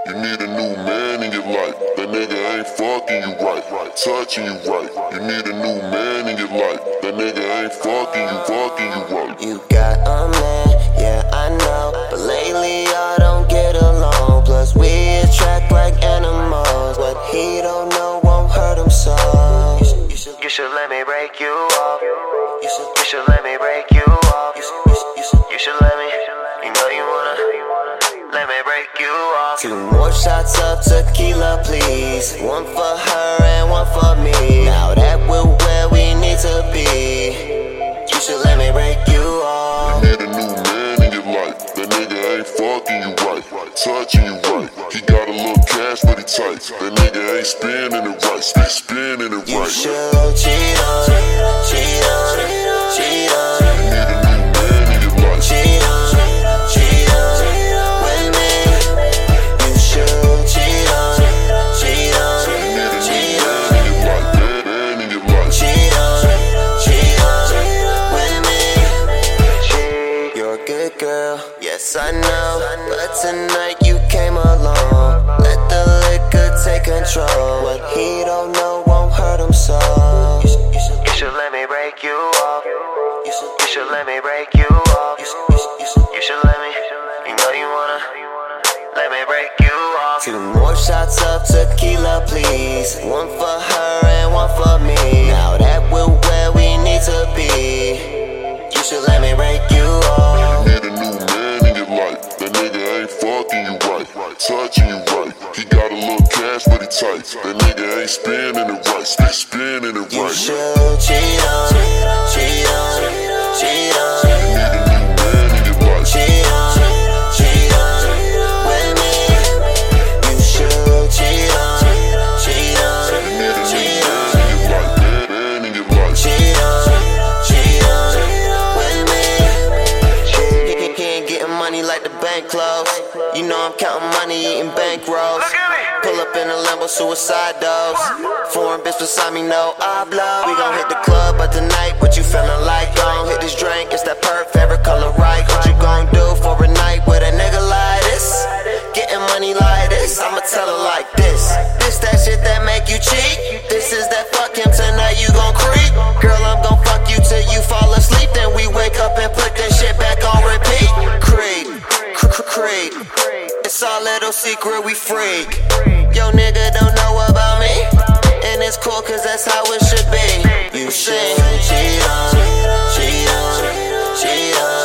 You need a new man in your life. That nigga ain't fucking you right, touching you right. You need a new man in your life. That nigga ain't fucking you right. You got a man, yeah I know, but lately y'all don't get along. Plus we attract like animals. What he don't know won't hurt him so. You should let me break you off. You should let me break you off. You should let me. You know you wanna. Let me break you off. 2 more shots of tequila, please. 1 for her and 1 for me. Now that we're where we need to be, you should let me break you off. You need a new man in your life. That nigga ain't fucking you right, touching you right. He got a little cash, but he tight. That nigga ain't spinning it right, spinning it right. You should cheat on, cheat on, cheat on. You need a new man in your life. Cheat on, cheat on with me. You should cheat on, cheat on, cheat on. Man in your life. Cheat on with me. You're a good girl, yes I know, but tonight you came along. Let the liquor take control. What he don't know won't hurt him so. You should let me break you off. You should let me break you off. You should let me. You know you wanna. Let me break you off. 2 more shots of tequila, please. 1 for her and 1 for me. Now that we're where we need to be, you should let me break you off. You need a new man in your life. That nigga ain't fucking you right, touching you right. He got a little cash, but he tight. That nigga ain't spinning it right, spinning it right. You should cheat on, cheat on, cheat on. You need a new man in your life. Cheat on with me. You should cheat on, cheat on, You need a new cheat man on. in your life, man in your life. Cheat on with me. He ain't getting money like the bank closed. You know I'm counting money, eating bank rolls. Pull up in a Lambo, suicide doors. Foreign bitch beside me, no habla. We gon' hit the club, but tonight, what you feeling like? Gon' hit this drink, it's that perk, favorite color right. What you gon' do for a night with a nigga like this? Getting money like this, I'ma tell her like this. This that shit that make you cheat. This is that fuck him tonight, you gon' creep. Girl, I'm gon' fuck you till you fall asleep. Then we wake up and put that shit back on repeat. Creep, creep. It's our little secret, we freak. Yo nigga don't know about me, and it's cool cause that's how it should be. You should cheat on, cheat on, cheat on.